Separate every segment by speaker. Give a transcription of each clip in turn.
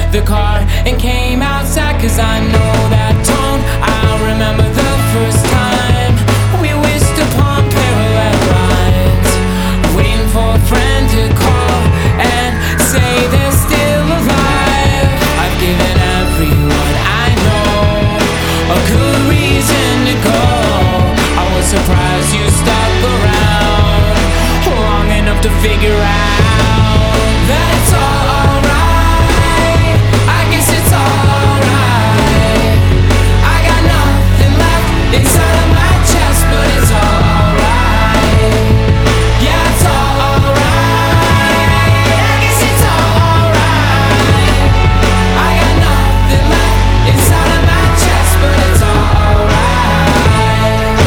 Speaker 1: the car and came outside. Cause I know that tone, I remember the first time we wished upon parallel lines, waiting for a friend to call and say they're still alive. I've given everyone I know a good reason to go. I was surprised you stuck around long enough to figure out that it's all alright. I guess it's alright. I got nothing left inside of my chest, but it's all alright. Yeah, it's all alright. I guess it's all alright. I got nothing left inside of my chest, but it's all alright.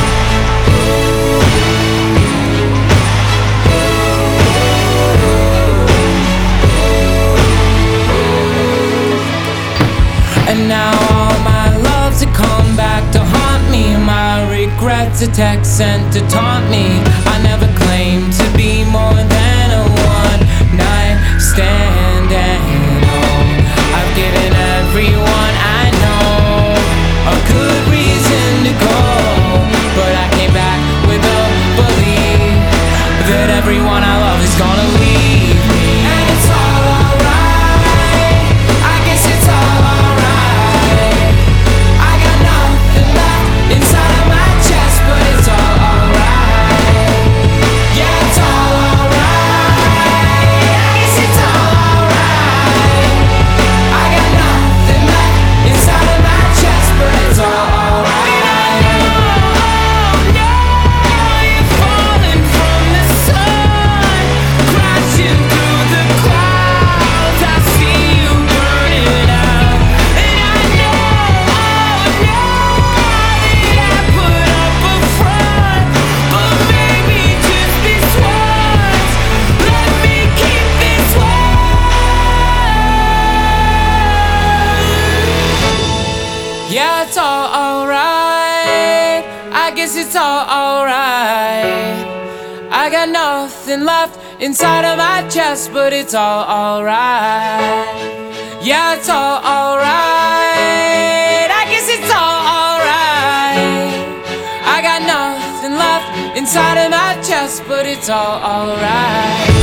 Speaker 1: And now all my loves have come back to haunt me. My regrets are text sent to taunt me. I never claimed to be more than a one night stand. And I've given everyone I know a good reason to go, but I came back with a belief that everyone I love is gonna leave me. And it's all alright. I guess it's all alright. I got nothing left inside of my chest, but it's all alright. Yeah, it's all alright. I guess it's all alright. I got nothing left inside of my chest, but it's all alright. Oh no, you're falling from the sun, crashing through the clouds. I see you burning out, and I know, oh no, that I put up a front, but maybe just this once, let me keep this one. Yeah, it's all alright. I guess it's all alright. I got nothing left inside of my chest, but it's all alright. Yeah, it's all alright. I guess it's all alright. I got nothing left inside of my chest, but it's all alright.